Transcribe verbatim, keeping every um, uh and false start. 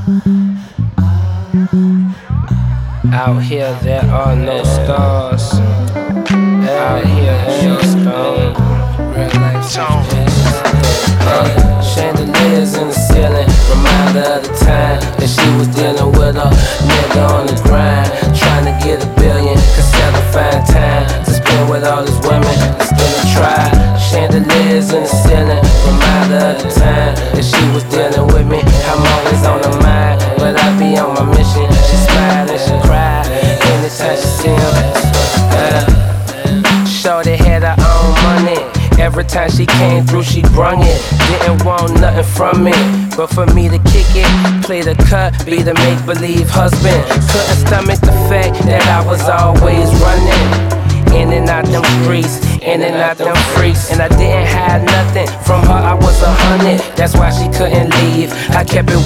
Out here there are no stars. Out here ain't no stone. Real life tone. Uh, chandeliers in the ceiling, reminder of the time that she was dealing with a nigga on the grind, trying to get a billion, could sell a fine time to spend with all his women, still a try. Chandeliers in the ceiling, reminder of the time that she was dealing with me. I'm always on her mind, but I be on my mission. She smile and she cry anytime she see him. Uh, Shorty had her own money. Every time she came through, she brung it. Didn't want nothing from me, but for me to kick it, play the cut, be the make-believe husband. Couldn't stomach the fact that I was always running in and out them streets, in and out them freaks. And I didn't hide nothing from her, I was a hundred. That's why she couldn't leave. I kept it